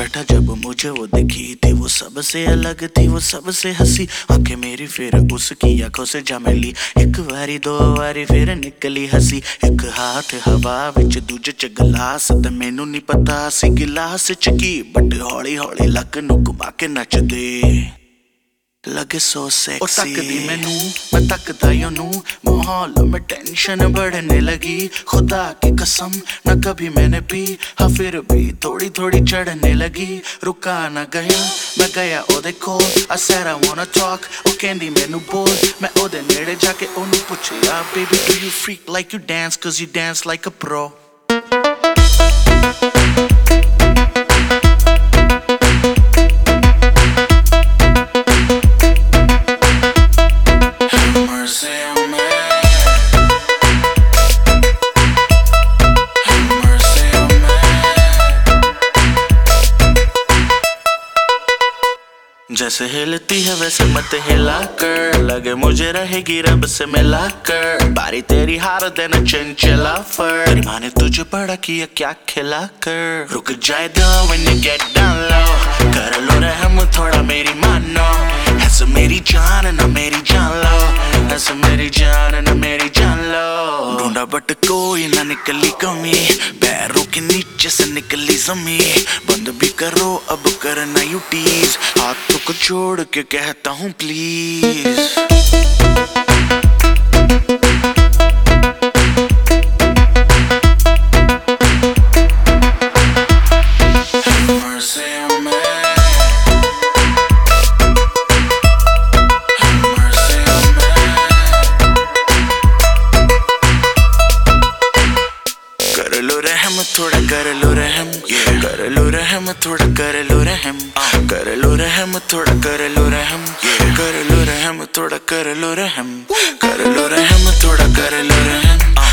बैठा जब मुझे वो दिखी थी, वो सबसे अलग थी, वो सबसे हंसी। आंखें मेरी फिर उसकी आंखों से जा मिली, एक बारी दो बारी फिर निकली हंसी। एक हाथ हवा विच दूजे च गिलास, ते मैनू नहीं पता सी गिलास च की, बट हौली हौली लक नू घुमा के नचदे लगे सो सेक्सी। और तकदी मैनू मैं तकदा ओनू, माहौल में टेंशन बढ़ने लगी। खुदा की कसम न कभी मैंने पी, हाँ फिर भी थोड़ी थोड़ी चढ़ने लगी। रुका न गया मैं गया ओदे कोल, I said I wanna talk, ओ कहंदी मैनू बोल। मैं ओदे नेड़े जाके ओनू पुछया, baby do you freak like you dance, cause you dance like a pro। जैसे हिलती है वैसे मत हिला कर, लगे मुझे रहेगी रब से मिला कर। बारी तेरी हार देना चंचला फर, तेरी माँ ने तुझे बड़ा किया क्या खिला कर। रुक जाए दो when you get down low, कर लो रहम थोड़ा मेरी मानो। ऐसे मेरी जान ना मेरी जान लो, ऐसे मेरी जान ना मेरी जान लो। ढूंढा बट कोई ना निकली कमी, पैरों के नीचे से निकली जमी। बंद भी करो अब करना यू टीज, हाथों को छोड़ के कहता हूँ प्लीज। कर लो रहम थोड़ा कर लो रहम, कर लो रहम थोड़ा कर लो रहम, कर लो रहम थोड़ा कर लो रहम, कर लो रहम थोड़ा कर लो रहम, कर लो रहम थोड़ा कर लो रहम।